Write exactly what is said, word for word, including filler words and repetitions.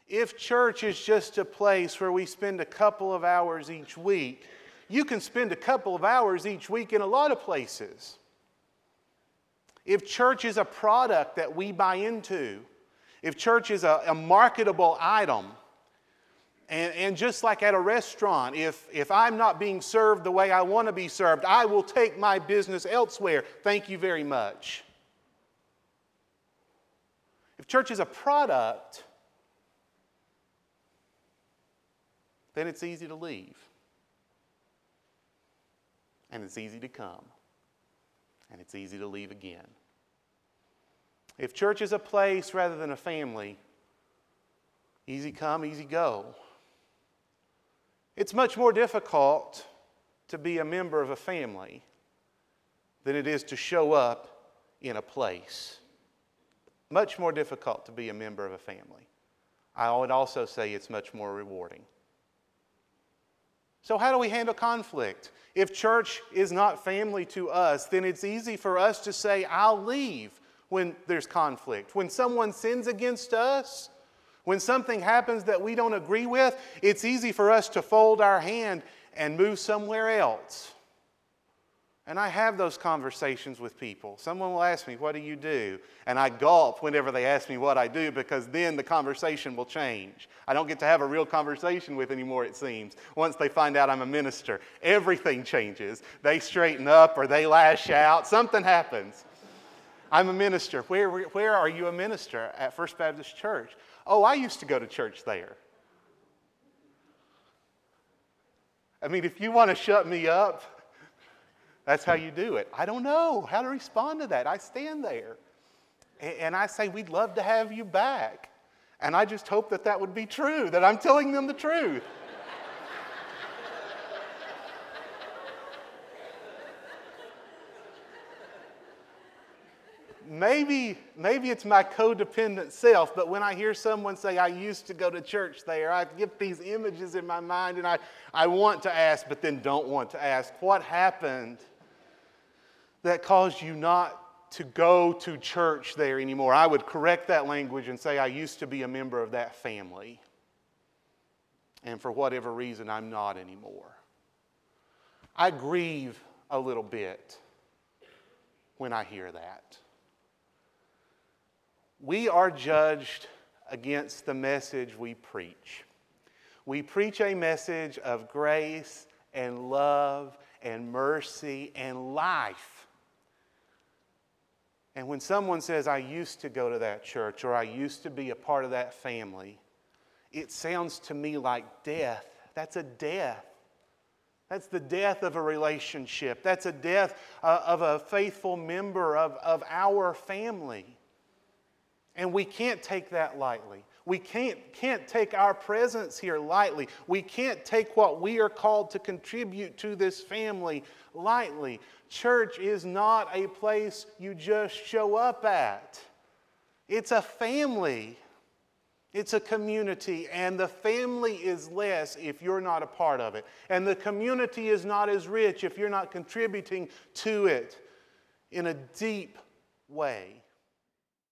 If church is just a place where we spend a couple of hours each week, you can spend a couple of hours each week in a lot of places. If church is a product that we buy into, if church is a, a marketable item, and, and just like at a restaurant, if, if I'm not being served the way I want to be served, I will take my business elsewhere. Thank you very much. If church is a product, then it's easy to leave. And it's easy to come. And it's easy to leave again. If church is a place rather than a family, easy come, easy go. It's much more difficult to be a member of a family than it is to show up in a place. Much more difficult to be a member of a family. I would also say it's much more rewarding. So how do we handle conflict? If church is not family to us, then it's easy for us to say, I'll leave when there's conflict. When someone sins against us, when something happens that we don't agree with, it's easy for us to fold our hand and move somewhere else. And I have those conversations with people. Someone will ask me, what do you do? And I gulp whenever they ask me what I do, because then the conversation will change. I don't get to have a real conversation with anymore, it seems. Once they find out I'm a minister, everything changes. They straighten up or they lash out. Something happens. I'm a minister. Where, where are you a minister? At First Baptist Church. Oh, I used to go to church there. I mean, if you want to shut me up, that's how you do it. I don't know how to respond to that. I stand there and I say, we'd love to have you back. And I just hope that that would be true, that I'm telling them the truth. Maybe, maybe it's my codependent self, but when I hear someone say, I used to go to church there, I get these images in my mind and I, I want to ask, but then don't want to ask, what happened that caused you not to go to church there anymore? I would correct that language and say I used to be a member of that family. And for whatever reason, I'm not anymore. I grieve a little bit when I hear that. We are judged against the message we preach. We preach a message of grace and love and mercy and life. And when someone says, I used to go to that church or I used to be a part of that family, it sounds to me like death. That's a death. That's the death of a relationship. That's a death uh, of a faithful member of, of our family. And we can't take that lightly. We can't, can't take our presence here lightly. We can't take what we are called to contribute to this family lightly. Church is not a place you just show up at. It's a family. It's a community, and the family is less if you're not a part of it. And the community is not as rich if you're not contributing to it in a deep way.